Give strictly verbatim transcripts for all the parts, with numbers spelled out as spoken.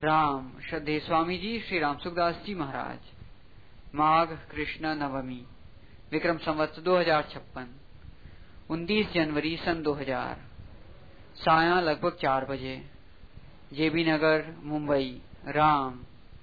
राम श्रद्धेय स्वामी जी श्री राम सुखदास जी महाराज। माघ कृष्ण नवमी विक्रम संवत्स दो हजार छप्पन उनतीस जनवरी सन दो हजार साया लगभग चार बजे जेबी नगर मुंबई। राम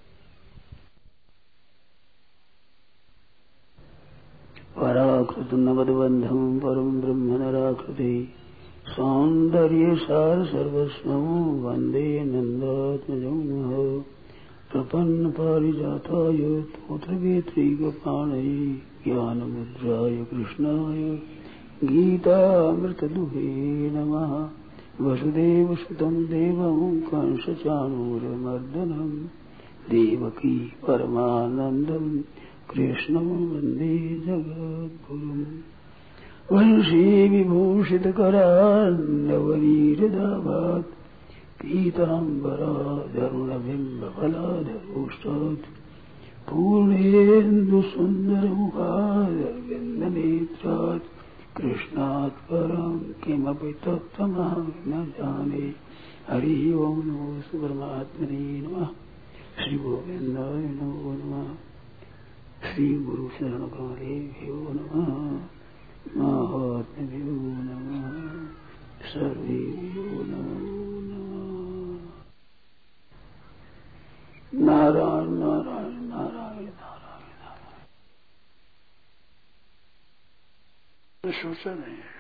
पराकृत नवदबंधम परम ब्रह्म नराकृति सौंदर्य सार सर्वस्व वंदे नंदात्मजं प्रपन्न पारिजाताय तोत्रवेत्रीगपाणये ज्ञानमुद्राय कृष्णाय गीतामृतदुहे नमः। वसुदेवसुतं देवं कंसचाणूरमर्दनं देवकी परमानन्दं कृष्णं वन्दे जगद्गुरुम्। वंशी विभूषितकरान्नवनीरदाभात् पीताम्बराधरुणबिम्बफलाधरोष्टात् पूर्णेन्दुसुन्दरमुखारविन्दनेत्रात् कृष्णात् परं किमपि तत्त्वमहं न जाने। हरिः ओं नमो परमात्मने नमः। श्रीगोविन्दाय नमो नमः। श्रीगुरुचरणकमलेभ्यो नमः। महात्म्यो नमः। सर्वेभ्यो नमो नमः। नारायण नारायण नारायण नारायण नारायण। सोचा नहीं है।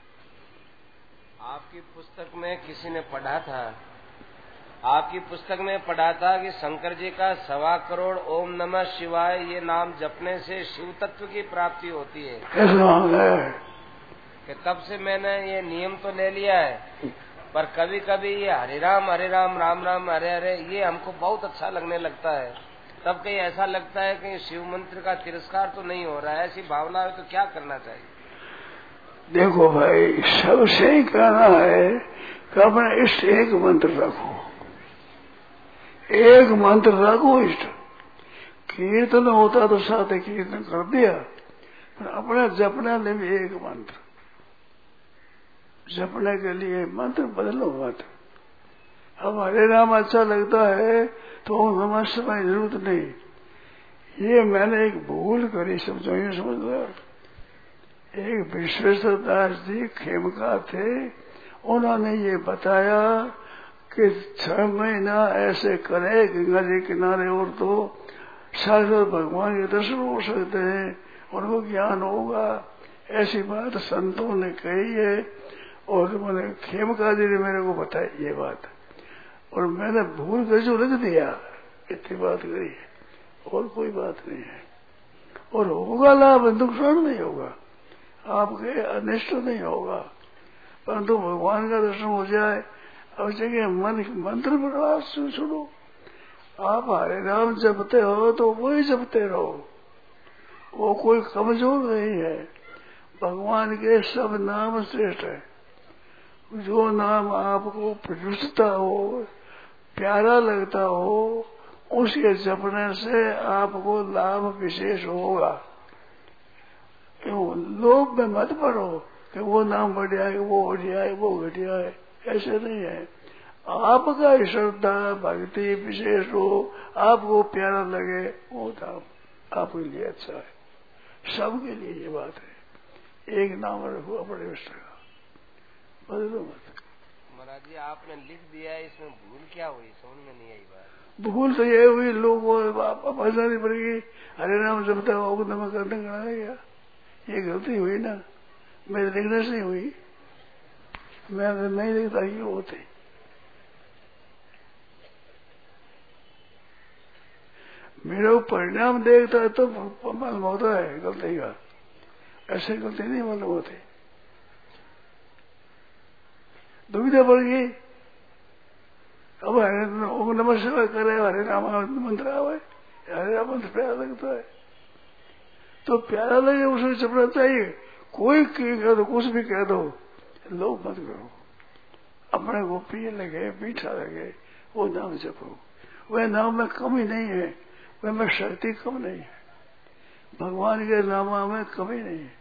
आपकी पुस्तक में किसी ने पढ़ा था आपकी पुस्तक में पढ़ा था कि शंकर जी का सवा करोड़ ओम नमः शिवाय ये नाम जपने से शिव तत्व की प्राप्ति होती है। ऐसा है कि तब से मैंने ये नियम तो ले लिया है, पर कभी कभी ये हरे राम हरे राम राम राम हरे हरे ये हमको बहुत अच्छा लगने लगता है। तब कहीं ऐसा लगता है कि शिव मंत्र का तिरस्कार तो नहीं हो रहा है। ऐसी भावना है तो क्या करना चाहिए? देखो भाई, सबसे कहना है कि अपने इष्ट एक मंत्र रखो, एक मंत्र रखो। इष्ट कीर्तन होता तो साथ कीर्तन कर दिया, पर अपने जपने में भी एक मंत्र जपने के लिए मंत्र बदलो मत। अब हरे राम अच्छा लगता है तो नमः शिवाय जरूरत नहीं। ये मैंने एक भूल करी, समझो ये समझ लो। एक विश्वेश्वर दास जी खेमका थे, उन्होंने ये बताया कि छह महीना ऐसे करे गंगा जी किनारे और तो साक्षात भगवान के दर्शन हो सकते हैं, उनको ज्ञान होगा। ऐसी बात संतों ने कही है और मैंने खेमका जी ने मेरे को बताई ये बात, और मैंने भूल कर जो लिख दिया, इतनी बात कही है और कोई बात नहीं है। और होगा लाभ, नुकसान नहीं होगा, आपके अनिष्ट नहीं होगा, परंतु भगवान का दर्शन हो जाए। अब जगह मन मंत्र पर सुनो, आप हरे राम जपते हो तो वही जपते रहो, वो कोई कमजोर नहीं है। भगवान के सब नाम श्रेष्ठ है। जो नाम आपको प्रयुष्टता हो, प्यारा लगता हो, उसके जपने से आपको लाभ विशेष होगा। लोभ में मत पड़ो कि वो नाम बढ़िया है, वो बढ़िया है, वो घटिया है, ऐसे नहीं है। आपका श्रद्धा भक्ति विशेष हो, आपको प्यारा लगे, वो नाम आपके लिए अच्छा है। सबके लिए ये बात है। एक नाम रखो अपने इष्ट का, बदलो मत। महाराज जी आपने लिख दिया है, इसमें भूल क्या हुई? समझ में नहीं आई बात। भूल तो ये हुई, लोगों पहचानी पड़ेगी। हरे नाम जपता हो नमक करने का गया, ये गलती हुई ना। मेरे लिखने से हुई, मैं अगर नहीं लिखता ये होते। मेरा परिणाम देखता है तो मालूम होता है गलती का, ऐसे गलती नहीं मालूम होती। दुविधा पड़ गई। अब हरे ओम नमः शिवाय करे, हरे राम मंत्र आवे, हरे राम मंत्र प्यारा लगता है तो प्यारा लगे उसे जपना चाहिए। कोई कह दो, कुछ भी कह दो, लोग मत करो। अपने को प्रिय लगे, मीठा लगे, वो नाम जपो। वह नाम में कमी नहीं है, वह में शक्ति कम नहीं है, भगवान के नाम में कमी नहीं है,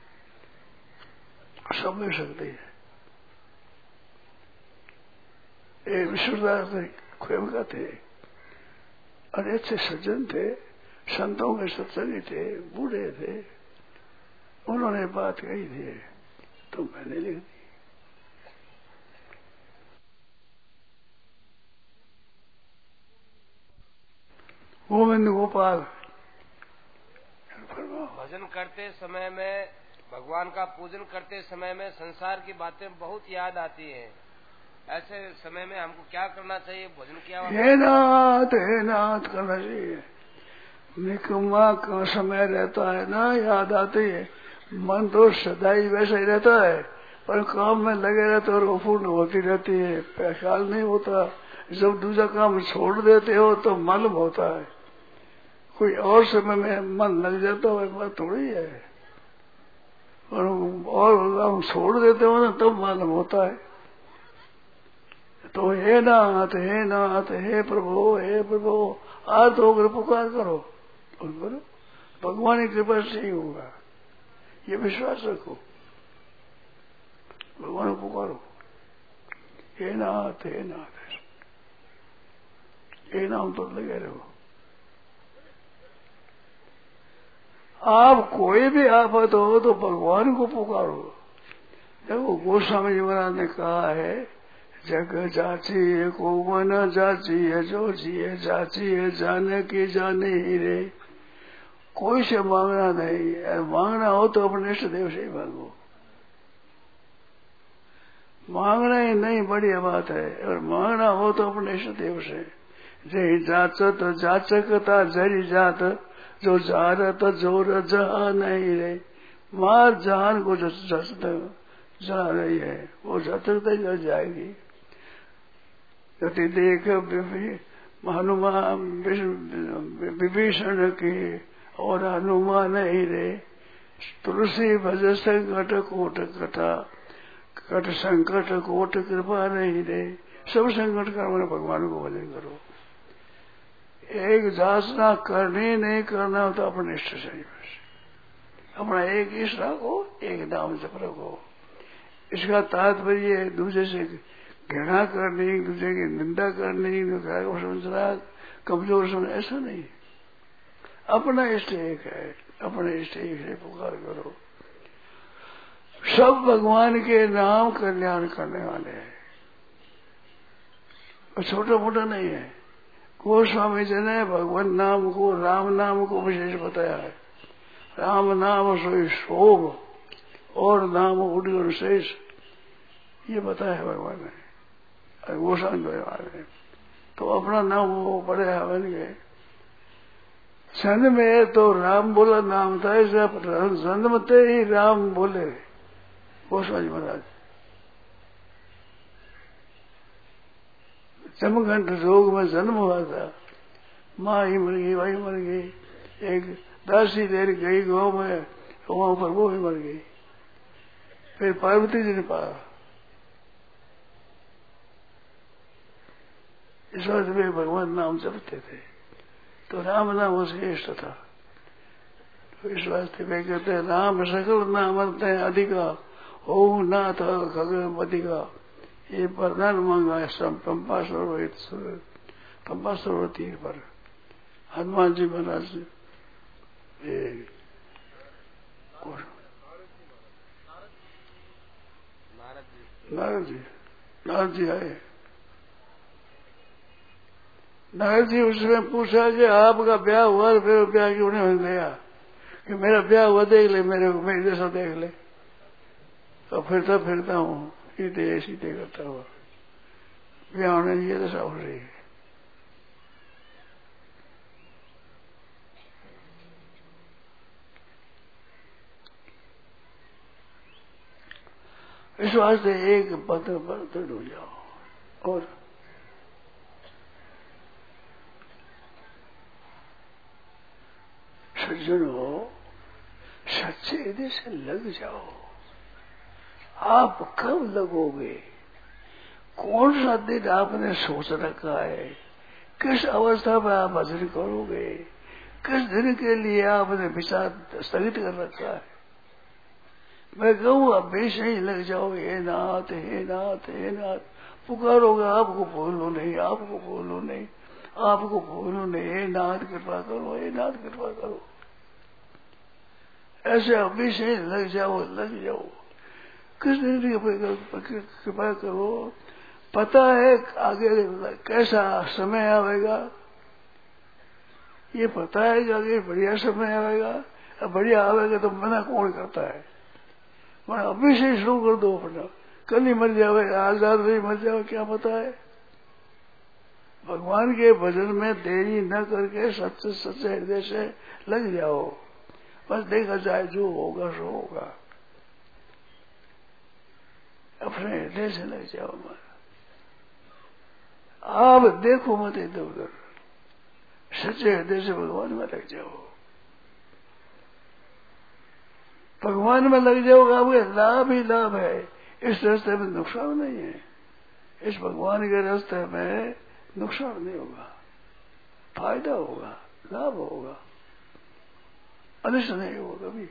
सब में शक्ति है। विश्वदास खेमका थे, और अच्छे सज्जन थे, संतों के सत्संगी थे, बूढ़े थे, उन्होंने बात कही थी तो मैंने लिख दी। गोविंद गोपाल भजन करते समय में, भगवान का पूजन करते समय में संसार की बातें बहुत याद आती हैं। ऐसे समय में हमको क्या करना चाहिए? भजन की आवाज हे नाथ हे नाथ करना चाहिए। निकम्मा का समय रहता है ना, याद आती है। मन तो सदाई वैसा ही रहता है, पर काम में लगे रहते और अपूर्ण होती रहती है, ख्याल नहीं होता। जब दूसरा काम छोड़ देते हो तो मालूम होता है। कोई और समय में मन लग जाता है, बात थोड़ी है। और और काम छोड़ देते हो ना तब मालूम होता है। तो हे नाथ हे नाथ हे प्रभु हे प्रभु आर्त होकर पुकार करो और करो, भगवान की कृपा से ही होगा, ये विश्वास रखो। भगवान को पुकारो, हे नाथ हे नाथ, हे नाम तो लगे रहो। आप कोई भी आफत हो तो भगवान को पुकारो। देखो गोस्वामी जी महाराज ने कहा है, जग जाची है को न जाची है, जो जिए जाची है जाने की जाने ही रे। कोई से मांगना नहीं, मांगना हो तो अपने इष्ट देव से ही मांगो। मांगना ही नहीं बढ़िया बात है, और मांगना हो तो अपने इष्ट देव से। जय जाचत जाचकता जरी जात, जो जारत जोर जहा नहीं रे। मार जान को जो जा रही है वो जतकता जा जाएगी। यदि देख हनुमान विभीषण की और हनुमान नहीं रे। तुलसी भज संकट कोट कथा, कट संकट कोट कृपा नहीं रे। सब संकट का मैंने भगवान को भजन करो। एक जाचना करनी नहीं करना तो अपने इष्ट से अपना एक इष्ट रखो, एक नाम जप रखो। इसका तात्पर्य दूसरे से घृणा करनी, दूसरे की निंदा करनी, दूसरे को समझना कमजोर समझ, ऐसा नहीं। अपना इष्ट एक है, अपने इष्ट एक से पुकार करो। सब भगवान के नाम कल्याण करने वाले हैं, और छोटा मोटा नहीं है। गोस्वामी जी ने भगवान नाम को, राम नाम को विशेष बताया है। राम नाम सोई शोभ और नाम उड़ी शेष, ये बताया है भगवान ने, गोस्वामी भगवान ने। तो अपना नाम वो बड़े हवन गए। जन्म में तो राम बोला नाम था, जन्मते ही राम बोले गोस्वामी महाराज। जमघंट रोग में जन्म हुआ था, माँ ही मर गई, भाई मर गई, एक दासी देर गई गाँव में, वहां पर वो भी मर गई। फिर पार्वती जी ने पाया। इस वक्त वे भगवान नाम जपते थे, तो राम नाम उसके इष्ट था। तो इस वास्ते वे कहते हैं राम सकल नाम हैं अधिका, हो नाथ खगपति का। ये वरदान मांगा है सब पंपा सरोवर, पंपा सरोवर तीर पर हनुमान जी महाराज ये नारद जी नारद जी आए। नारद जी उसने पूछा कि आपका ब्याह हुआ, फिर ब्याह क्यों नहीं गया? कि मेरा ब्याह हुआ देख ले, मेरे को मेरी दशा देख ले। तो फिरता फिरता हूँ सीधे सीधे करता हुआ, ब्याह होने ये दशा हो रही है। इस वास्ते एक पत्र पर दृढ़ हो जाओ और सज्जन हो, सच्चे हृदय से लग जाओ। आप कब लगोगे? कौन सा दिन आपने सोच रखा है? किस अवस्था में आप भजन करोगे? किस दिन के लिए आपने विचार स्थगित कर रखा है? मैं कहूँ अब बेश नहीं लग जाओ। हे नाथ हे नाथ हे नाथ पुकारोगे, आपको बोलो नहीं, आपको बोलो नहीं। आपको भूलू नहीं, हे नाथ कृपा करो, हे नाथ कृपा करो। ऐसे अभी से लग जाओ, लग जाओ, कृष्ण कृपा करो। पता है आगे कैसा समय आवेगा, ये पता है कि आगे बढ़िया समय आवेगा। अब बढ़िया आवेगा तो मना कौन करता है, मैं अभी से शुरू कर दो अपना, कल ही मर जावे, आज रात में मर जावे, क्या पता है। भगवान के भजन में देरी न करके सच्चे सच्चे हृदय से लग जाओ, बस देखा जाए जो होगा सो होगा, अपने हृदय से लग जाओ। हमारा आप देखो मत इधर उधर, सच्चे हृदय से भगवान में लग जाओ। भगवान में लग जाओगे, आपके लाभ ही लाभ है, इस रास्ते में नुकसान नहीं है। इस भगवान के रास्ते में नुकसान नहीं होगा, फायदा होगा, लाभ होगा, अनिष्ट नहीं होगा कभी।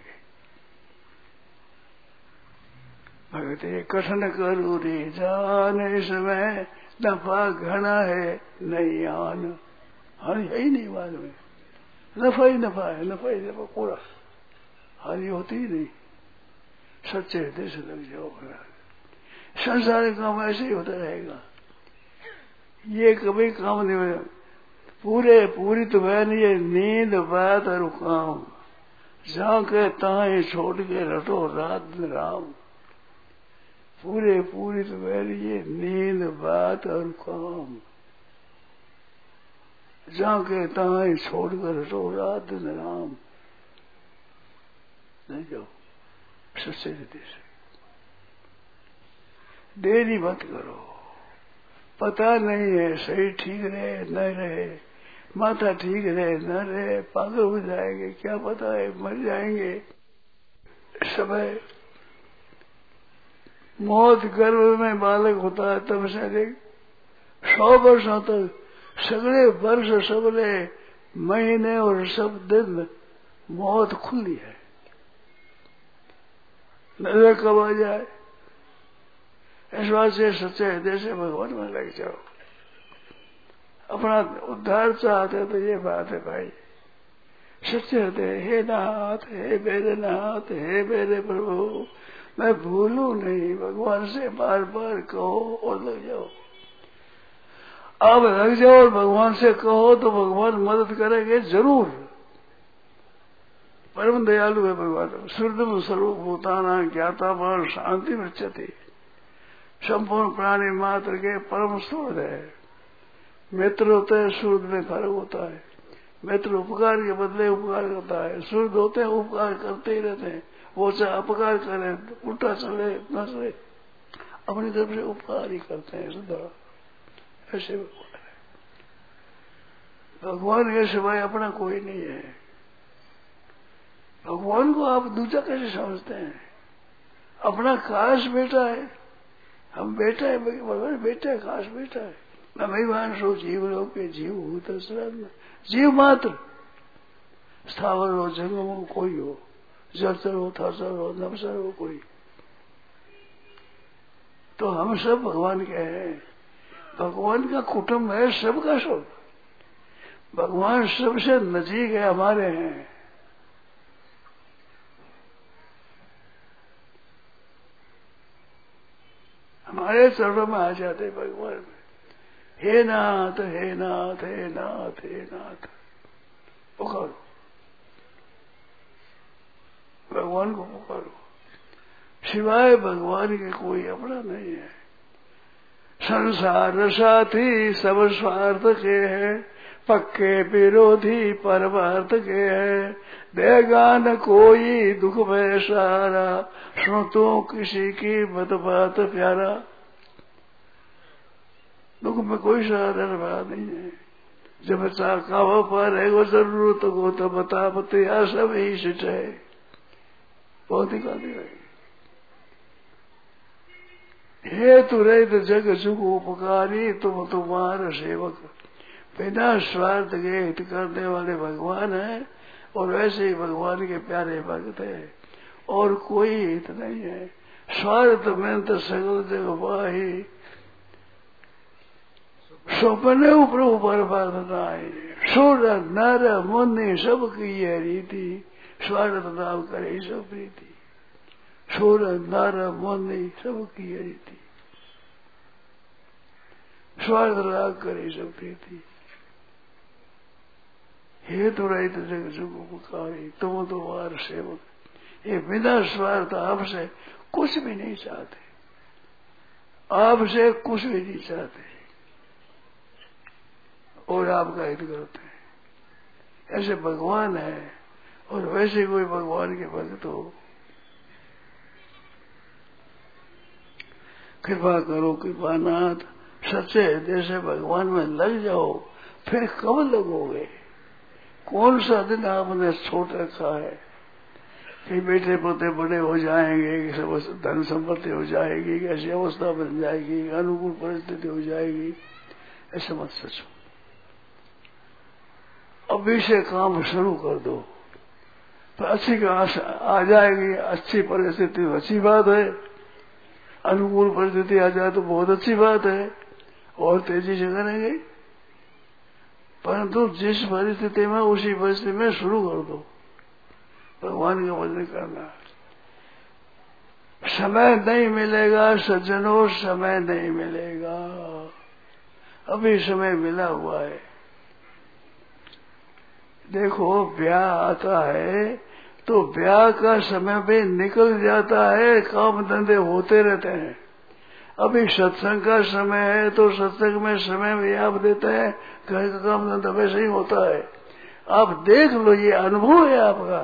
भगते कठिन करू रे जान, इसमें नफा घना है नहीं आन। हानि है ही नहीं मालूम है, नफा ही नफा है, नफा ही नफा पूरा, हानि होती ही नहीं। सच्चे हृदय से लग जाओ। संसारिक काम ऐसे ही होता रहेगा, ये कभी काम नहीं होगा। पूरे पूरी तो वह नहीं है, नींद बात और काम, जहाँ के ताए छोड़ के रटो रात दिन राम। पूरे पूरी तो वह नहीं है, नींद बात और काम, जहाँ के ताए छोड़ कर रटो रात दिन राम। नहीं जाओ सच्चे हृदय से, देरी मत करो। पता नहीं है सही ठीक रहे न रहे, माथा ठीक रहे न रहे, पागल हो जाएंगे, क्या पता है, मर जाएंगे। समय मौत गर्भ में बालक होता है तब से देख सौ वर्षों तक सगले वर्ष सबले महीने और सब दिन मौत खुली है, नजर कब आ जाए। इस बात से सच्चे हृदय से भगवान में लग जाओ। अपना उद्धार चाहते तो ये बात है भाई, सच्चे हृदय, हे नाथ, हे मेरे नाथ, हे मेरे प्रभु, मैं भूलू नहीं, भगवान से बार बार कहो और लग जाओ। आप लग जाओ और भगवान से कहो तो भगवान मदद करेंगे जरूर। परम दयालु है भगवान। सुरदम सर्वभूतानां ज्ञातावान शांति मृच्छति, संपूर्ण प्राणी मात्र के परम सुहृद है। मित्र होते हैं, सुहृद में फर्क होता है। मित्र उपकार के बदले उपकार करता है, सुहृद होते हैं उपकार करते ही रहते हैं। वो चाहे अपकार करे, उल्टा चले न चले, अपनी तरफ से उपकार ही करते हैं सदा। ऐसे भगवान है। भगवान के सिवाय अपना कोई नहीं है। भगवान को आप दूसरा कैसे समझते हैं? अपना खास बेटा है, हम बेटा है, भगवान बेटा है, खास बेटा है। मैं भगवान सो जीव लोग के जीव भूत जीव मात्र, स्थावर हो जंगम हो कोई हो, जलचर हो थरचर हो नवसर हो कोई, तो हम सब भगवान के हैं। भगवान का कुटुंब है, सबका सब। भगवान सबसे नजीक है, हमारे हैं। हमारे चरणों में आ जाते भगवान में, हे नाथ, हे नाथ, हे नाथ, हे नाथ, पुकारो भगवान को, पुकारो। सिवाय भगवान के कोई अपना नहीं है। संसार साथी सब स्वार्थ के हैं, पक्के विरोधी परमार्थ के हैं। देगा न कोई दुख में सारा, सुन तो किसी की मत बात प्यारा। दुख में कोई साधन बात नहीं है। जब चाकावा पर है वो जरूरत को तो बता बतिया सब ही सिट है। बहुत ही गाली है। हे तु रहित जग सुख उपकारी, तुम तुम्हारा सेवक। बिना स्वार्थ के हित करने वाले भगवान है, और वैसे ही भगवान के प्यारे भक्त है, और कोई हित नहीं है। स्वार्थ में तो सगल जग वाही, स्वप्ने प्रभु पर प्रार्थनाए सुर नर मुनि सब की है रीति स्वार्थ नाम करे सब प्रीति सुर नर मुनि सब की है रीति स्वार्थ राग करे सब प्रीति हेतु रहित जग जुग उपकारी तुम तो वार सेवक ये बिना स्वार्थ आपसे कुछ भी नहीं चाहते आपसे कुछ भी नहीं चाहते और आपका हित करते हैं ऐसे भगवान है और वैसे कोई भगवान के भक्त हो कृपा करो कृपानाथ सच्चे हृदय से भगवान में लग जाओ फिर कब लगोगे कौन सा दिन आपने छोड़ रखा है कि बेटे पोते बड़े हो जाएंगे कि धन संपत्ति हो जाएगी कि ऐसी अवस्था बन जाएगी अनुकूल परिस्थिति हो जाएगी ऐसे मत सोचो अभी से काम शुरू कर दो तो अच्छी आ जाएगी अच्छी परिस्थिति अच्छी बात है अनुकूल परिस्थिति आ जाए तो बहुत अच्छी बात है और तेजी से करेंगे परंतु जिस परिस्थिति में उसी परिस्थिति में शुरू कर दो भगवान का भजन करना समय नहीं मिलेगा सज्जनों समय नहीं मिलेगा अभी समय मिला हुआ है देखो ब्याह आता है तो ब्याह का समय भी निकल जाता है काम धंधे होते रहते हैं अभी सत्संग का समय है तो सत्संग में समय भी आप देते हैं घर का काम धंधा वैसे ही होता है आप देख लो ये अनुभव है आपका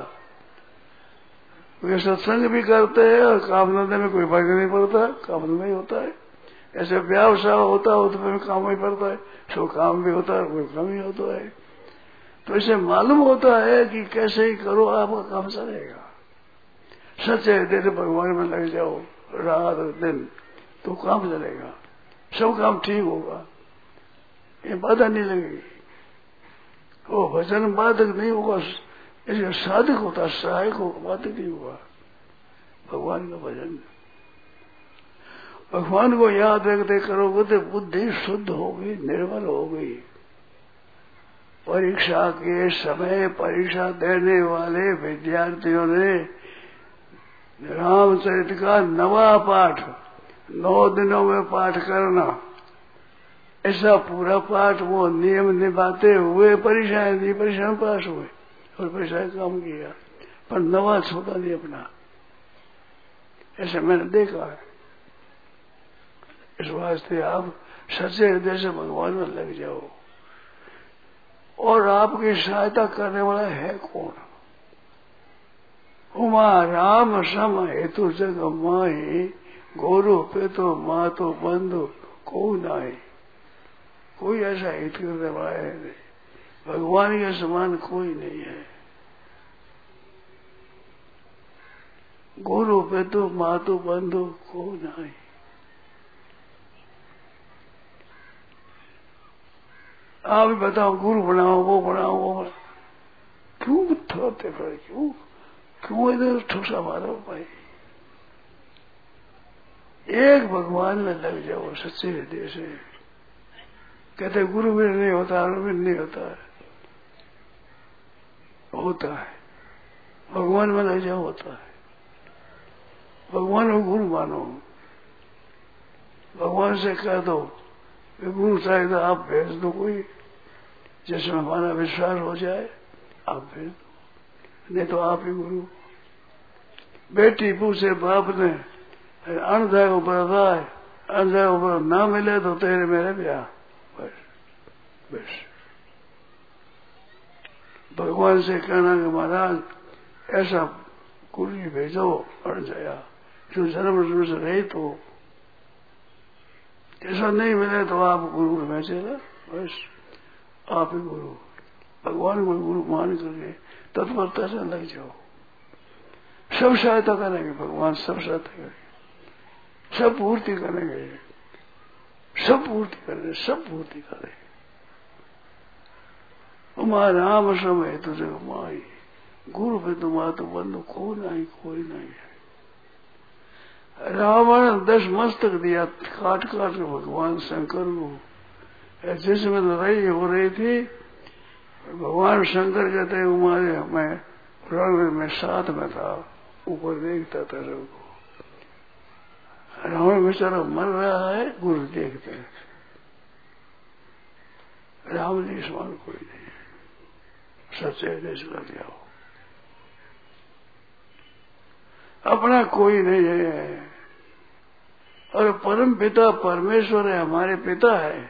वे सत्संग भी करते हैं और काम धंधे में कोई फर्क नहीं पड़ता काम धंधा ही होता है ऐसे व्यवसाय होता है तो काम ही पड़ता है सो काम भी होता है कोई काम ही होता है तो इसे मालूम होता है कि कैसे ही करो आपका काम चलेगा सच्चे हृदय से भगवान में लग जाओ रात दिन तो काम चलेगा सब काम ठीक होगा ये बाधा नहीं लगेगी वो भजन बाधक नहीं होगा इसका साधक होता सहायक होगा बाधक नहीं होगा भगवान का भजन भगवान को याद रखते करोगे तो बुद्धि शुद्ध होगी निर्मल होगी परीक्षा के समय परीक्षा देने वाले विद्यार्थियों ने रामचरित का नवा पाठ नौ दिनों में पाठ करना ऐसा पूरा पाठ वो नियम निभाते हुए परीक्षाएं दी परीक्षा में पास हुए और परीक्षाएं काम किया पर नवा छोटा नहीं अपना ऐसे मैंने देखा है इस वास्ते आप सच्चे हृदय से भगवान में लग जाओ और आपकी सहायता करने वाला है कौन उमा राम सम हेतु जग माही गोरु पे तो माँ तो बंधु को नाई कोई ऐसा हित करने वाला है नहीं भगवान के समान कोई नहीं है गुरु पे तो माँ तो बंधु को नाई आप भी बताओ गुरु बनाओ वो बनाओ वो बनाओ क्यों थोड़ते फिर क्यों क्यों इधर ठूसा मारो भाई एक भगवान में लग जाओ सच्चे हृदय से कहते गुरु भी नहीं होता भी नहीं होता है होता है भगवान में लग जाओ होता है भगवान को गुरु मानो भगवान से कह दो गुरु चाहिए आप भेज दो कोई जिसमें हमारा विश्वास हो जाए आप भेज दो नहीं तो आप ही गुरु बेटी पूछे बाप ने अनजाए ऊपर राय अनजाए ऊपर ना मिले तो तेरे मेरे ब्याह बस बस भगवान से कहना कि महाराज ऐसा गुरु भेजो अनजाया जो जन्म जन्म से रही तो ऐसा नहीं मिले तो आप गुरु में चला बस आप ही गुरु भगवान को गुरु मान करके तत्परता से लग जाओ सब सहायता करेंगे भगवान सब सहायता करेंगे सब पूर्ति करेंगे सब पूर्ति करेंगे सब पूर्ति करेंगे उमा राम समय तुझे माई गुरु पे तुम्हारा तो बंधु कोई नहीं कोई नहीं है रावण दस मस्तक दिया काट काट के भगवान शंकर को जिसमें लड़ाई हो रही थी, भगवान शंकर कहते हैं उमारे मैं रण में साथ में था, ऊपर देखता था सबको। रावण बेचारा मर रहा है, गुरु देखते हैं। राम जी समान कोई नहीं है, सच्चे देश लग जाओ, अपना कोई नहीं है। और परम पिता परमेश्वर है, हमारे पिता है।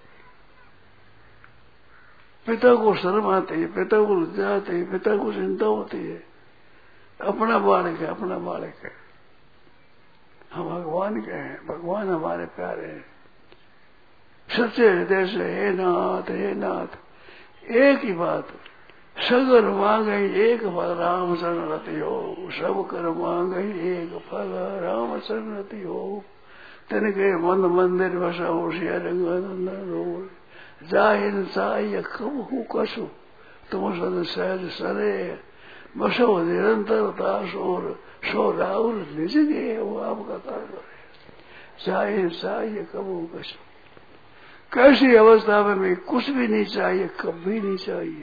पिता को शर्म आती है, पिता को लज्जा आती है, पिता को चिंता होती है। अपना बालक है, अपना बालक है। हम भगवान के हैं, भगवान हमारे प्यारे हैं। सच्चे हृदय से हे नाथ हे नाथ, एक ही बात, सगर मांगे एक फल राम शरण रति हो, सब कर मांगे एक फल राम शरण रति हो। तिनके मन मंदिर बसा होशिया रंगनंदन रोल, जाहिन साय कब हूँ कसु, तुम सद सहज सरे, बसो निरंतर दास और सो राहुल निज गे, वो आपका तार जाहिन साय कब हूँ कसु। कैसी अवस्था में मैं कुछ भी नहीं चाहिए, कभी नहीं चाहिए।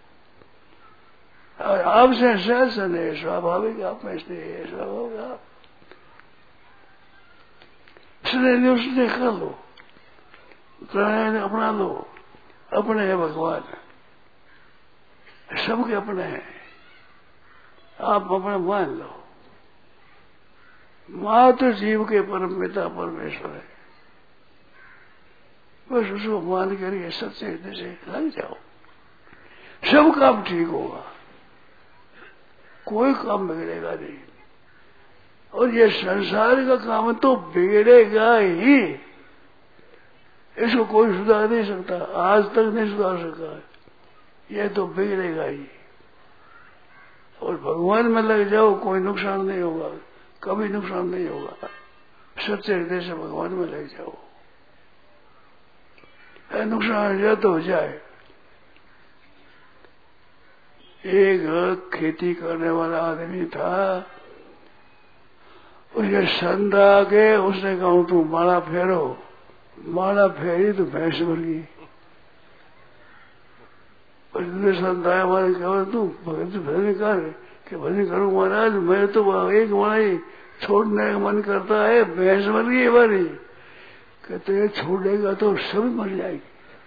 और आपसे सहज है, स्वाभाविक आप में स्नेह, स्वाभाविक आप स्नेह उसने कर लो, प्राणायाम अपना लो। अपने है भगवान, सबके अपने हैं, आप अपना मान लो। मात्र जीव के परम पिता परमेश्वर है, बस उसको मान करके सच्चे हृदय से लग जाओ, सब काम ठीक होगा, कोई काम बिगड़ेगा नहीं। और ये संसार का काम तो बिगड़ेगा ही, इसको कोई सुधार नहीं सकता, आज तक नहीं सुधार सका, ये तो बिगड़ेगा ही। और भगवान में लग जाओ, कोई नुकसान नहीं होगा, कभी नुकसान नहीं होगा। सच्चे हृदय से भगवान में लग जाओ, नुकसान हो जाए तो हो जाए। एक खेती करने वाला आदमी था, उसके संत आ गए, उसने कहा तू माला फेरो, माला फेरी तो भैंस मर गई। और दूसरे संत आया, हमारे कहा तू भगत भजन कर, कि भजन करूं महाराज, मैं तो एक माला छोड़ने का मन करता है, भैंस मर गई हमारी। कहते छोड़ेगा तो सब मर जाएगी,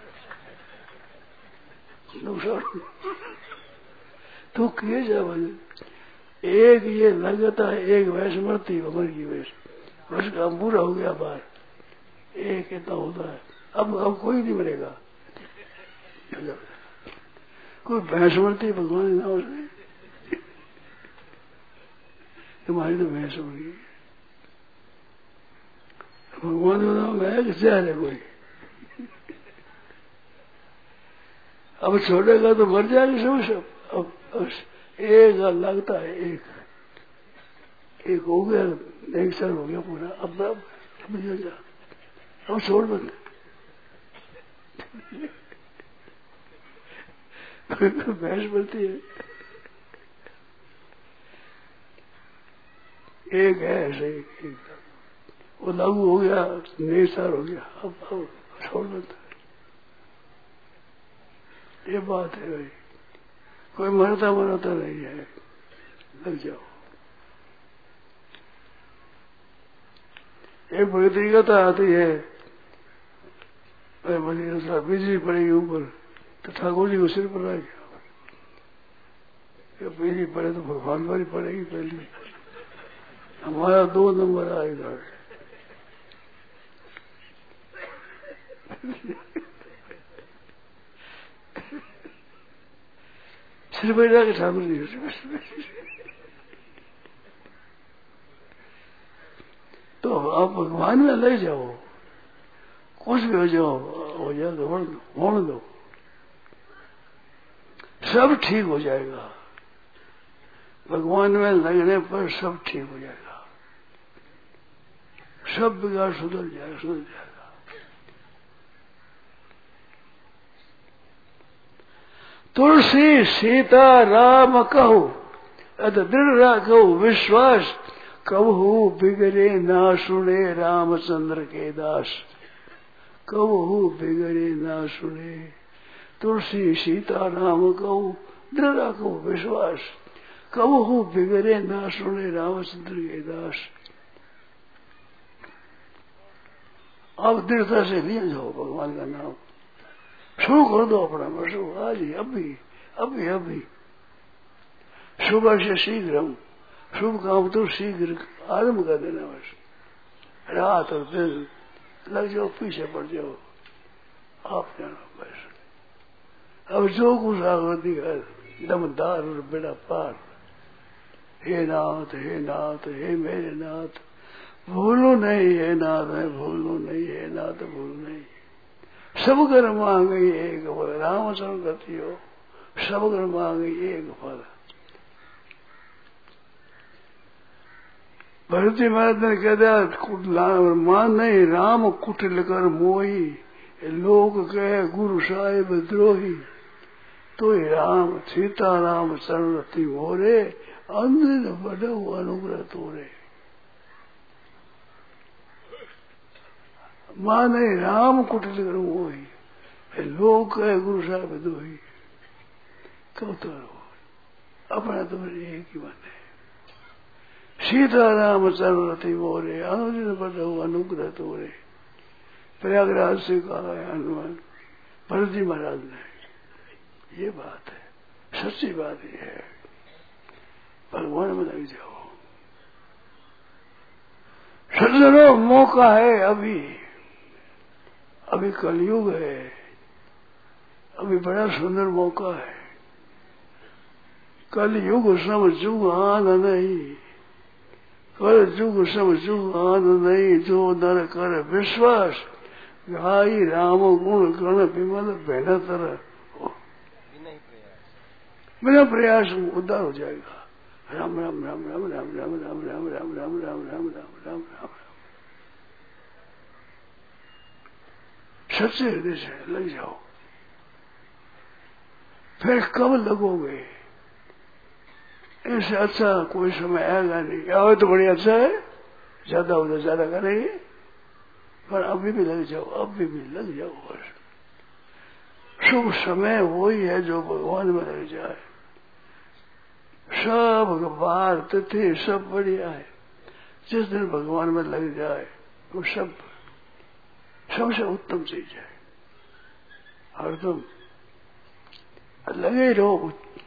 नुकसान तो किए जा भजन। एक ये लगता है, एक भैंस मरती है, मर गई भैंस, उसका पूरा हो गया बार, एक इतना होता है। अब अब कोई नहीं मरेगा, कोई भैंस मरती है भगवान के नाम से, तुम्हारी तो भैंस मर गई। भगवान का नाम है कि जहर है कोई, अब छोड़ेगा तो मर जाएगा सब सब। अब, अब एक लगता है, एक एक हो गया, एक साल हो गया पूरा, अब अब जा, अब छोड़ बंद। भैंस बोलती है, एक है ऐसे, एक, एक वो लागू हो गया, नए साल हो गया, अब अब छोड़ बंद। ये बात है भाई, कोई मरता मरता नहीं है, लग जाओ। एक भगती कथा आती है, बिजली पड़ेगी ऊपर तो ठाकुर जी को सिर पर आ गया, बिजली पड़े तो भगवान पर ही पड़ेगी पहले, हमारा दो नंबर आएगा। सिर पर जाके ठाकुर जी तो आप भगवान में ले जाओ, कुछ भी हो जाओ, हो जाए तो होने दो, सब ठीक हो जाएगा। भगवान में लगने पर सब ठीक हो जाएगा, सब बिगाड़ सुधर जाएगा, सुधर जाएगा। तुलसी सीता राम कहो, अत दृढ़ राखो विश्वास, कबहू बिगड़े ना सुने रामचंद्र के दास। कहू बिगड़े ना सुने, तुलसी सीता राम कहू दृढ़ रखो विश्वास, कहू बिगड़े ना सुने रामचंद्र के दास। आप दृढ़ता से लिए जाओ भगवान का नाम, शुरू कर दो अपना मशू आज ही, अभी अभी अभी। शुभ से शीघ्र हम शुभ काम तो शीघ्र आरंभ कर देना, बस रात और दिन लग जाओ, पीछे पड़ जाओ, आप जानो बस। अब जो कुछ आगती है दमदार और बेड़ा पार। हे नाथ हे नाथ हे मेरे नाथ, भूलो नहीं है नाथ है, भूलो नहीं है नाथ, भूल नहीं। सब कर मांगे एक फल, रामचंद्र गति हो, सब कर मांगे एक फल। भरती महाराज ने कह दिया मान नहीं, राम कुटिल कर मोही, लोग कहे गुरु साहिब द्रोही। तो राम सीता राम शरणति मोरे, अंधन बड़ो अनुग्रह तोरे। माने राम कुटिल कर मोही, लोग कहे गुरु साहिब द्रोही। कब तो अपना तो एक ही मन है, सीता राम शरणति मोरे, अनुदिन बड़ो अनुग्रह तोरे। प्रयागराज से कहा है हनुमान भरती महाराज ने, ये बात है, सच्ची बात ये है। भगवान में लग जाओ सज्जनों, मौका है अभी, अभी कलयुग है, अभी बड़ा सुंदर मौका है। कलयुग समझू आन नहीं, कल युग समझू आन नहीं, जो नर कर विश्वास, गाई राम गुण गण विमल बहन तरह। बिना प्रयास उद्धार हो जाएगा। राम राम राम राम राम राम राम राम राम राम राम राम राम राम राम। सच्चे हृदय से लग जाओ, फिर कब लगोगे? इससे अच्छा कोई समय आएगा नहीं। आओ तो बड़ी अच्छा है, ज्यादा हो तो ज्यादा करेंगे, पर अभी भी लग जाओ, अभी भी लग जाओ। बस शुभ समय वही है जो भगवान में लग जाए। सब बार तिथि सब बढ़िया है, जिस दिन भगवान में लग जाए वो सब सबसे उत्तम चीज है। हरदम लगे रहो।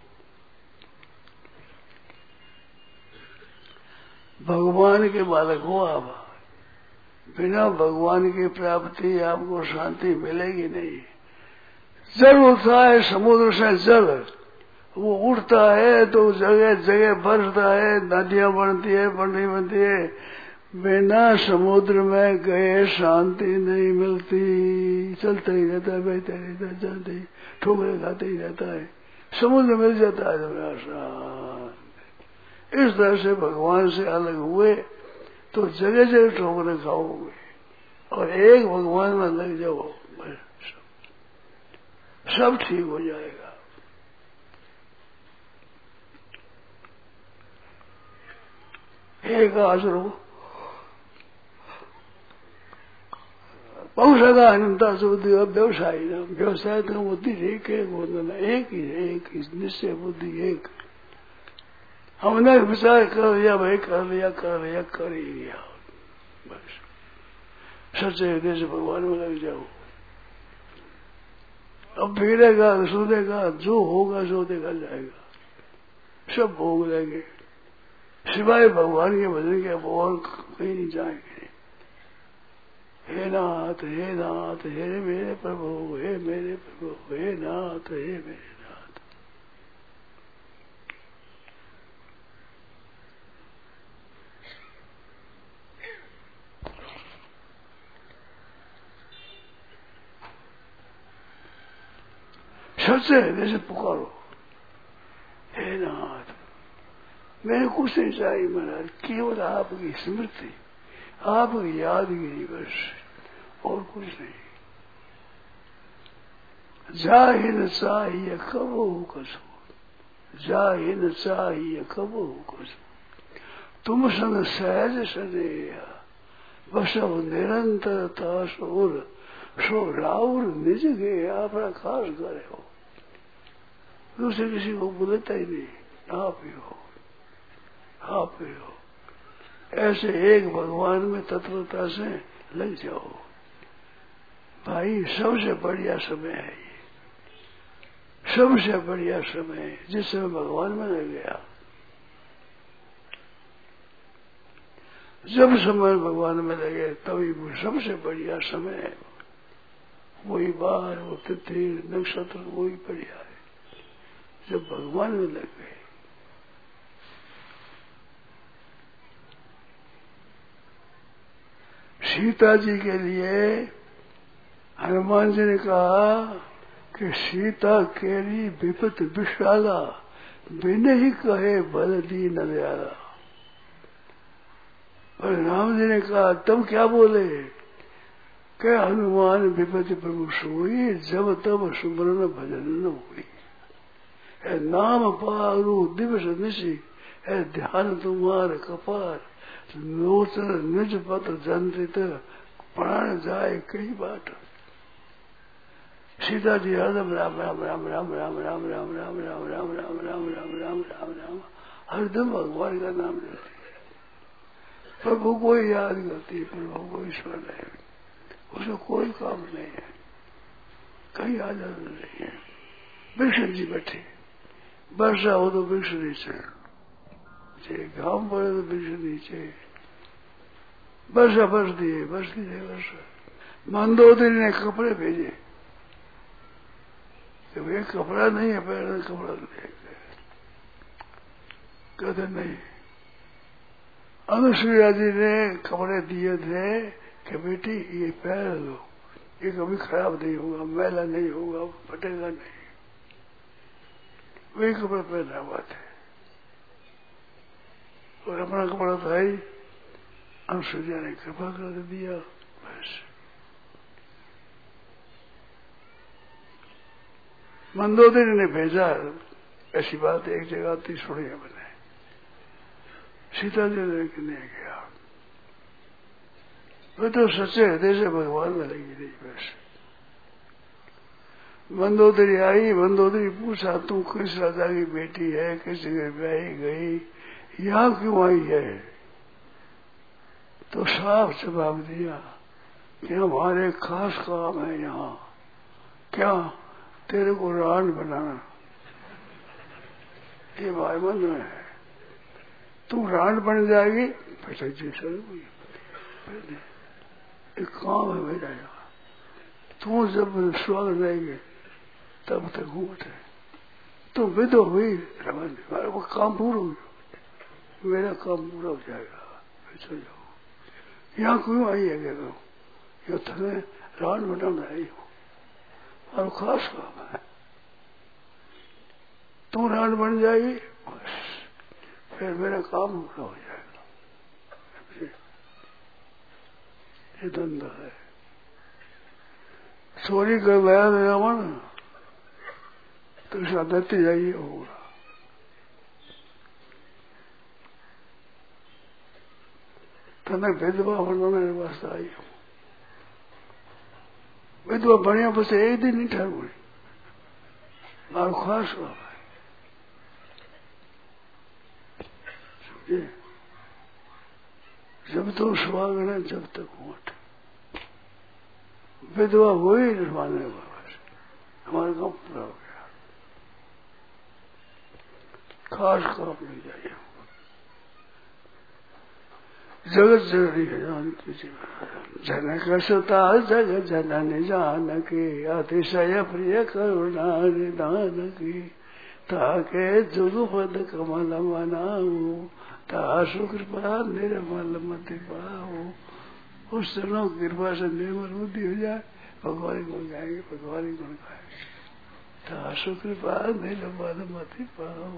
भगवान के बालक हो आप, बिना भगवान की प्राप्ति आपको शांति मिलेगी नहीं। जल उठता है समुद्र से जल, वो उठता है तो जगह जगह बरसता है, नदियां बनती है, बनती बनती है। बिना समुद्र में गए शांति नहीं मिलती, चलता ही रहता है, बहता ही रहता है, चलते ही ठोकरे खाते ही रहता है। समुद्र मिल जाता है तो शांत। इस तरह से भगवान से अलग हुए तो जगह जगह ठोकरे खाओगे, और एक भगवान में लग जाओ, बस सब ठीक हो जाएगा। एक आसरो बहुसदा अनंता बुद्धि व्यवसायी नाम, व्यवसाय तो बुद्धि एक एक होना, एक ही एक ही निश्चय बुद्धि एक। हमने विचार कर लिया, भाई कर लिया कर लिया कर ही लिया, बस सच्चे हृदय से भगवान में लग जाओ। अब फिरेगा सुनेगा, जो होगा जो देखा जाएगा, सब भोग लेंगे, सिवाय भगवान के भजन के और कहीं नहीं जाएंगे। हे नाथ हे नाथ हे मेरे प्रभु, हे मेरे प्रभु, हे नाथ हे मेरे नाथ। सच्चे हृदय से पुकारो, हे नाथ मैंने कुछ नहीं चाहिए महाराज, केवल आपकी स्मृति, आपकी यादगिरी बस, और कुछ नहीं। जाहि न चाहिए कबो कसो, जाहि न चाहिए कबो कसो, तुम संग सहज सनेया, बसव निरंतर तासुर, सो राउर निज गए अपना खास करे हो, दूसरे किसी को बोलता ही नहीं, आप ही हो, आप ही हो। ऐसे एक भगवान में तत्वता से लग जाओ भाई। सबसे बढ़िया समय है ये, सबसे बढ़िया समय है जिस समय भगवान में लग गया। जब समय भगवान में लगे तभी वो सबसे बढ़िया समय है। वही बार वो तिथि नक्षत्र वही बढ़िया है जब भगवान में लग गए। सीता जी के लिए हनुमान जी ने कहा कि सीता केरी विपत विशाला, बिन ही कहे बल दीन दयाला। और राम जी ने कहा तब क्या बोले कि हनुमान विपति प्रभु सोई, जब तब सुमरन भजन न हुई। है नाम पारू दिवस निशी, है ध्यान तुम्हार कपार, नोचर निज पत्र जंत्रित, प्राण जाए कई बाट। सीता जी हरदम राम राम राम राम राम राम राम राम राम राम राम राम राम राम राम राम हरदम भगवान का नाम लेती है। प्रभु को याद करती है, प्रभु को ईश्वर है, उसको कोई काम नहीं है, कहीं आजाद नहीं है। वृक्ष जी बैठे, वर्षा हो तो वृक्ष नीचे, घाम पड़े तो वृक्ष नीचे, वर्षा बरसती है, बरसती है वर्षा। मंदोदरी ने कपड़े भेजे, जब एक कपड़ा नहीं है पहले कपड़ा ले गए, कहते नहीं। अनुसुईया जी ने कपड़े दिए थे कि बेटी ये पहन लो, ये कभी खराब नहीं होगा, मैला नहीं होगा, फटेगा नहीं। वही कपड़े पहना हुआ थे और अपना कपड़ा था ही, अनुसुईया ने कृपा कर दिया बस। मंदोदरी ने भेजा, ऐसी बात एक जगह आती सुनी है मैंने। सीता जी ने नहीं गया, वो तो सच्चे हृदय से भगवान में लगी रही बस। मंदोदरी आई, मंदोदरी पूछा तू किस राजा की बेटी है, किस जगह ब्याही गई, यहाँ क्यों आई है? तो साफ जवाब दिया कि हमारे खास काम है यहाँ। क्या? तेरे को रान बनाना, ये वायुमंद में है, तू रान बन जाएगी। पैसा जी सर एक काम है मेरा यहाँ, तू जब स्वर्ग रहेंगे तब तक घूमते, तो विधो हुई रमन, वो काम पूरा हो गया, मेरा काम पूरा हो जाएगा, चल जाओ। यहाँ क्यों आई है? ये तुम्हें रान बनाना आई हो और खास काम है, तू रान बन जाएगी बस, फिर मेरा काम पूरा हो जाएगा। ये धंधा है। चोरी कर गया रावण तो इसका नतीजा ये होगा। तने विधवा बनाने वास्ते आई हूँ, विधवा बढ़िया बस एक दिन नहीं ठहर, मारो खास हुआ है। जब तो सुहागन है जब तक होठ, विधवा हुई निर्माने बस हमारा काम पूरा हो गया। खास काम नहीं जाइए, जगत जननी है जानती जी। जनक सुता जग जननी जानकी, अतिशय प्रिय करुणा निदान की, ताके जुगपद कमल मनाऊ, तासु कृपा निर्मल मति पाओ। उस दिनों कृपा से निर्मल बुद्धि हो जाए, भगवान गुण गाएंगे, भगवान गुण गाएंगे। तासु कृपा निर्मल मति पाओ।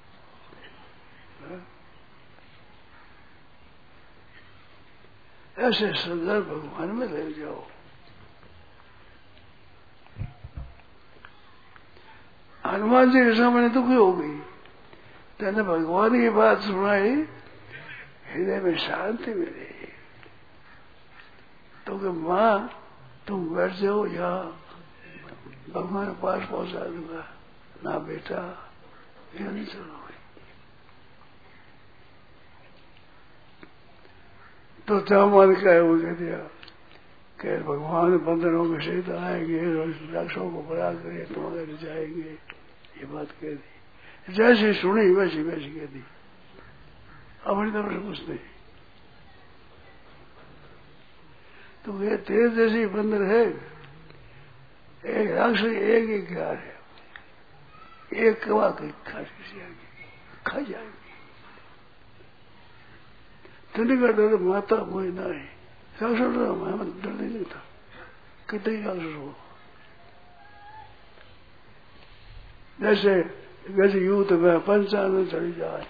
ऐसे सुंदर भगवान में लग जाओ। हनुमान जी के सामने दुखी हो गई, तेने भगवान की बात सुनाई, हृदय में शांति मिली। तो कि माँ तुम बैठ जाओ यहाँ भगवान के पास पहुंचा दूंगा। ना बेटा ये नहीं चलो। तो जामान का है वो कह दिया कि भगवान बंदरों के सहित आएंगे, राक्षसों को बड़ा करे, तुम अगर जाएंगे, ये बात कह दी। जैसे सुनी वैसी वैसी कह दी, अपनी तरफ से कुछ नहीं। तो ये तेरे जैसे बंदर है, एक राक्षस एक एक घर है, एक कवा के खा खा जाएंगे। ठंडी का डर माता कोई ना है, राक्षस डर नहीं था, कितने राक्षस हो। जैसे जैसे युद्ध में पंचानन चली जाए,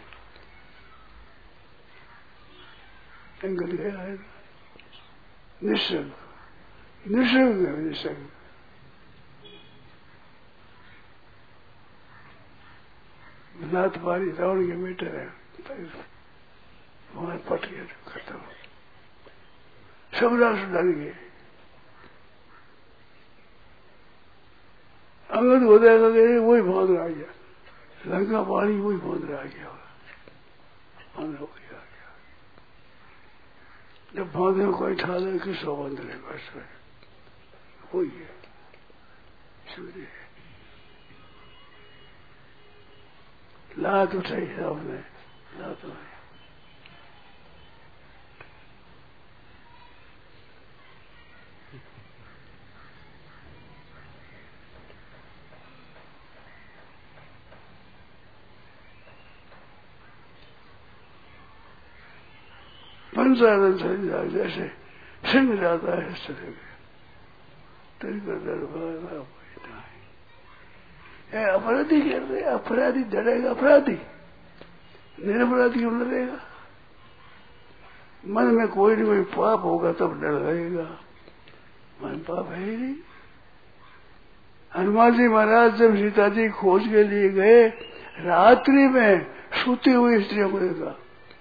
अंगद गया है निश्चल निश्चल निश्चल नाथ पारी रावण के बेटे है, वहां पट गया, खत्म। सब राष्ट्र डर गए। अंगद हो जाएगा वही भाग रहा गया, लंका पानी वही भाग रहा गया, बंद हो गया। जब भागे में कोई ठा दे किसको बंद रहे, बस वही है सूर्य। लात उठाई आपने, लात उठाई। पंचानन चली जाए, जैसे सिंह जाता है चले गए। तेरी का दरबार है। अपराधी कह रहे, अपराधी डरेगा, अपराधी निरपराधी क्यों डरेगा? मन में कोई नहीं कोई पाप होगा तब डर लगेगा, मन पाप है ही नहीं। हनुमान जी महाराज जब सीता जी खोज के लिए गए, रात्रि में सोती हुई स्त्रियों को देखा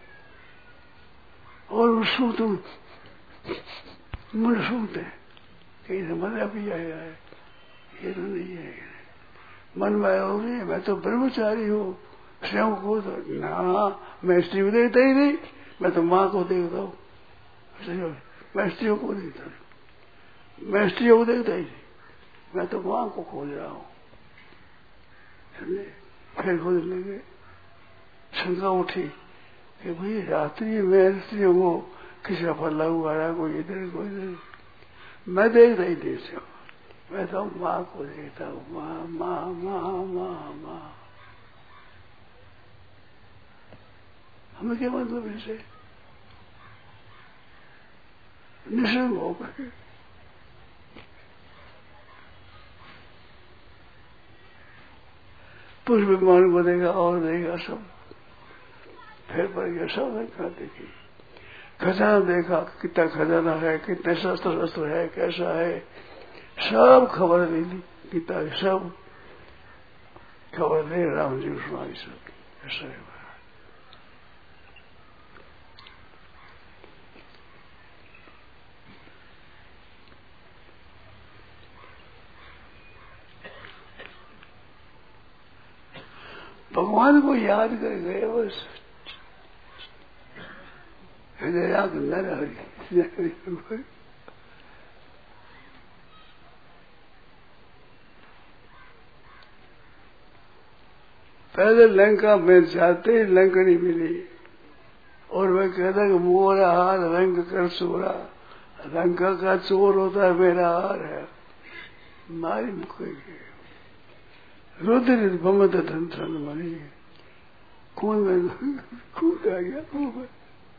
और उसको तुम मन सूते कहीं से मजा भी आया है, ये तो नहीं है। मन में आया हो रही मैं तो ब्रह्मचारी हूँ, स्वयं को तो ना, मैं स्त्री को देखता ही नहीं, मैं तो माँ को देखता हूँ, मैं स्त्रियों को देखता नहीं, मैं स्त्रियों को देखता ही नहीं, मैं तो माँ को खोज रहा हूँ। फिर खोजने लगे, शंका उठी कि भाई रात्रि में स्त्रियों को किसी का पल्ला हुआ रहा, कोई इधर कोई इधर, मैं देखता ही नहीं से, मैं तो माँ को देखता हूँ, माँ माँ माँ माँ माँ। हमें क्या मतलब इसे? निसंग हो गए। पुष्प विमान को देखा और देखा सब, फिर पड़ गया सब देखा देखी, खजाना देखा, कितना खजाना है, कितने शस्त्र शस्त्र है, कैसा है, सब खबर ले ली, कितना सब खबर ले राम जी सुनाई सब, ऐसा है। भगवान को याद कर गए बस, हृदय न रही। पहले लंका में जाते लंकनी मिली और मैं कहता कि मोरा हार रंग कर चोरा, लंका का चोर होता है मेरा हार है, मारी मुके रुद्र भमत धन धन मनी, खून में खून आ गया मुंह में।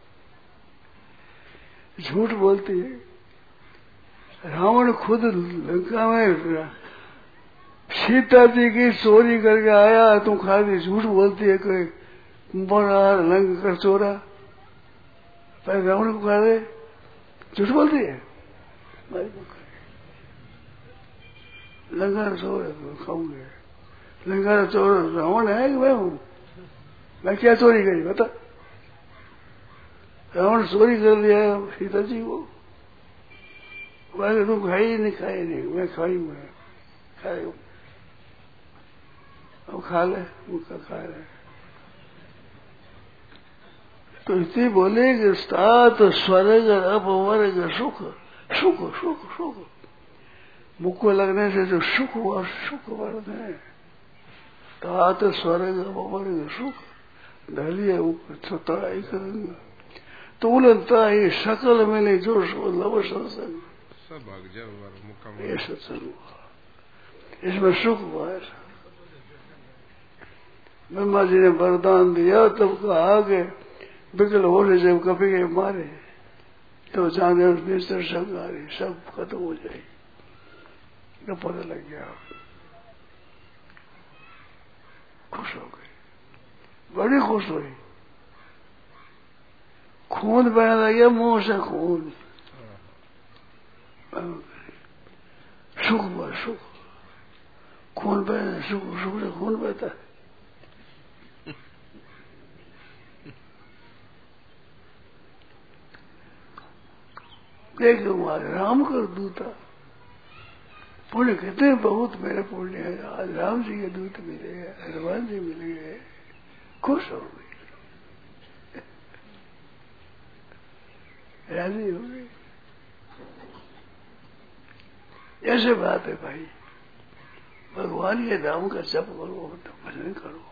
झूठ बोलती है, रावण खुद लंका में सीता जी की चोरी करके आया, तुम खाली झूठ बोलती है कोई बड़ा लंग कर चोरा, पहले रावण को खा दे, झूठ बोलती है। लंका चोर है तो खाऊंगे, लंका चोर रावण है कि मैं हूं? मैं क्या चोरी करी बता? रावण चोरी कर लिया सीता जी को, वैसे तुम खाई नहीं खाई नहीं, मैं खाई मैं खाए अब खा ले मुझका खा रहे। तो इतनी बोले कि स्तात स्वर्ग अपवर्ग सुख सुख सुख सुख मुख को लगने से जो सुख हुआ सुख वर्ग है। तात स्वर्ग अपवर्ग सुख ढलिए छता ही करेंगे तुलनता ही सकल मिले जो लव सत्संग सब मुक्का ये सत्संग हुआ, इसमें सुख हुआ है। ब्रह्मा जी ने वरदान दिया तब कहा आगे बिकल होने जब कभी के मारे तो जाने निश्चर संग आ रही सब खत्म हो जाएगी। तो पता लग गया, खुश हो गई, बड़ी खुश हुई। खून बहने लग गया मुंह से खून, सुख हुआ सुख, खून बहने सुख, सुख से खून बहता है। देख हमारे राम कर दूता पुण्य कितने बहुत मेरे पुण्य है। आज राम जी के दूत मिले, हनुमान जी मिल गए, खुश हो गई, राजी हो गई। ऐसे बात है भाई, भगवान के नाम का जप करो तो भजन करो।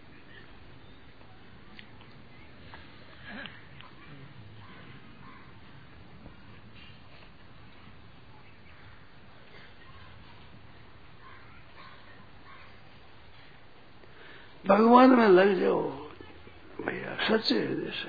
भगवान में लग जाओ भैया सच्चे हृदय से,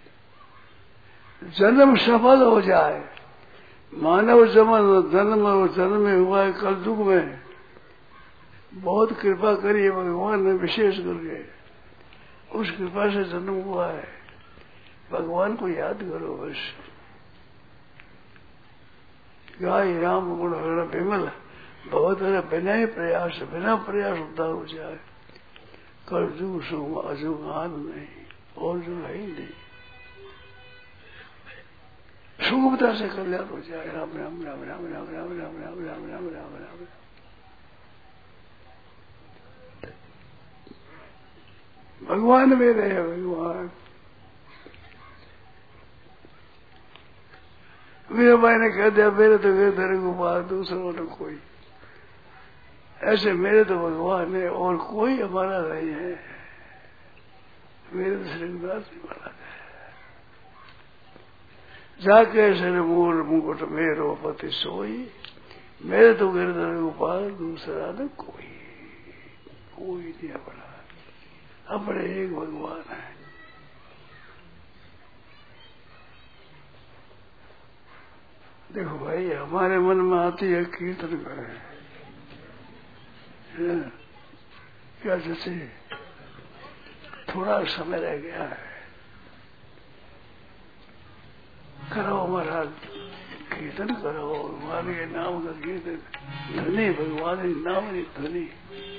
जन्म सफल हो जाए। मानव जन्म जन्म और जन्म में हुआ है कल युग में, बहुत कृपा करी है भगवान ने विशेष करके, उस कृपा से जन्म हुआ है। भगवान को याद करो बस। गाय राम गुण हरण विमल बहुत है, बिना ही प्रयास बिना प्रयास उद्धार हो जाए। कर जुग सुम अजुग आन नहीं और जो है ही नहीं, सुगमता से कल्याण हो जाए। राम राम राम राम राम राम राम राम राम राम राम राम। भगवान मेरे है भगवान। मेरे भाई ने कह दिया मेरे तो गए तेरे गोपाल दूसरों ने कोई, ऐसे मेरे तो भगवान है और कोई हमारा नहीं है। मेरे तो श्रृंगार वाला है। जाके सर मूल मुकुट मेरो पति सोई, मेरे तो गिरधर गोपाल दूसरा न कोई, कोई नहीं अपना, अपने एक भगवान है। देखो भाई हमारे मन में आती है कीर्तन करें, क्या जैसे थोड़ा समय रह गया है, करो महाराज कीर्तन करो, भगवान के नाम का कीर्तन, धनी भगवान के नाम की धनी।